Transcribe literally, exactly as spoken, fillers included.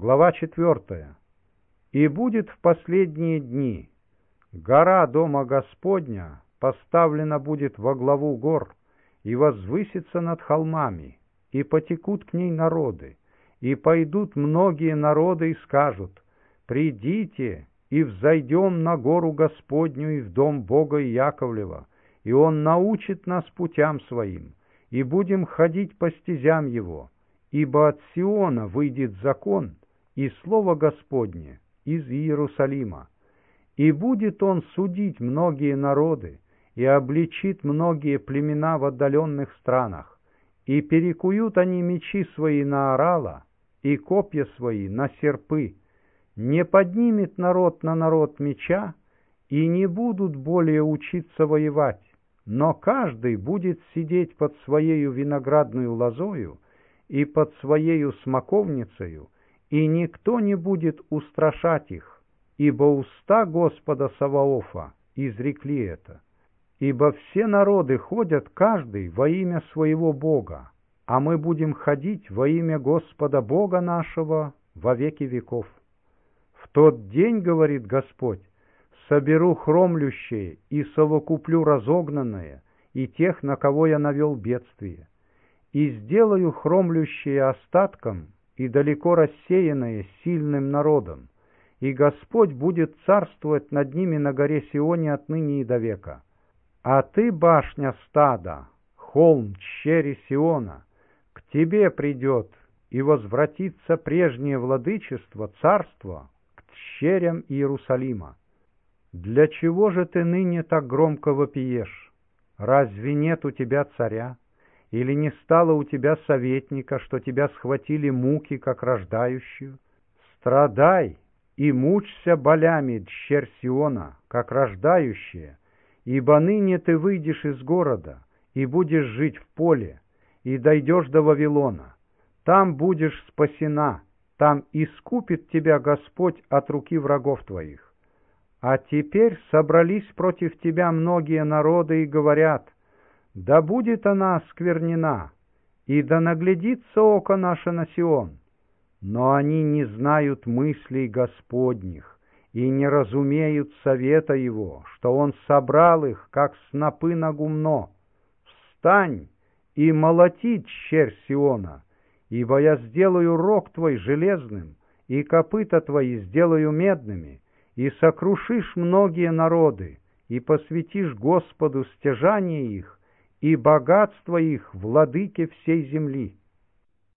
Глава четвертая. «И будет в последние дни гора Дома Господня поставлена будет во главу гор, и возвысится над холмами, и потекут к ней народы, и пойдут многие народы и скажут: придите и взойдем на гору Господню и в дом Бога Иаковлева, и Он научит нас путям Своим, и будем ходить по стезям Его, ибо от Сиона выйдет закон и слово Господне из Иерусалима. И будет Он судить многие народы, и обличит многие племена в отдаленных странах, и перекуют они мечи свои на орала, и копья свои на серпы. Не поднимет народ на народ меча, и не будут более учиться воевать, но каждый будет сидеть под своею виноградную лозою и под своею смоковницею, и никто не будет устрашать их, ибо уста Господа Саваофа изрекли это. Ибо все народы ходят каждый во имя своего Бога, а мы будем ходить во имя Господа Бога нашего во веки веков. В тот день, говорит Господь, соберу хромлющие и совокуплю разогнанное, и тех, на кого я навел бедствие, и сделаю хромлющие остатком и далеко рассеянное сильным народом, и Господь будет царствовать над ними на горе Сионе отныне и до века. А ты, башня стада, холм тщери Сиона, к тебе придет и возвратится прежнее владычество, царство к тщерям Иерусалима. Для чего же ты ныне так громко вопиешь? Разве нет у тебя царя? Или не стало у тебя советника, что тебя схватили муки, как рождающую? Страдай и мучься болями, тщерь Сиона, как рождающая, ибо ныне ты выйдешь из города и будешь жить в поле, и дойдешь до Вавилона. Там будешь спасена, там искупит тебя Господь от руки врагов твоих. А теперь собрались против тебя многие народы и говорят: да будет она осквернена, и да наглядится око наше на Сион. Но они не знают мыслей Господних и не разумеют совета Его, что Он собрал их, как снопы на гумно. Встань и молоти, тщерь Сиона, ибо я сделаю рог твой железным, и копыта твои сделаю медными, и сокрушишь многие народы, и посвятишь Господу стяжание их, и богатство их владыке всей земли.